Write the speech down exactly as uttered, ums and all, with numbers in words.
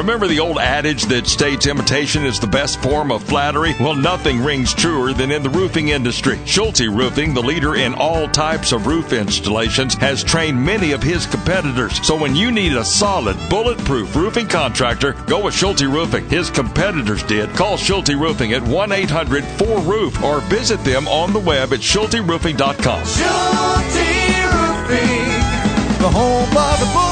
Remember the old adage that states imitation is the best form of flattery? Well, nothing rings truer than in the roofing industry. Schulte Roofing, the leader in all types of roof installations, has trained many of his competitors. So when you need a solid, bulletproof roofing contractor, go with Schulte Roofing. His competitors did. Call Schulte Roofing at one eight hundred four roof or visit them on the web at schulte roofing dot com. Schulte Roofing, the home of the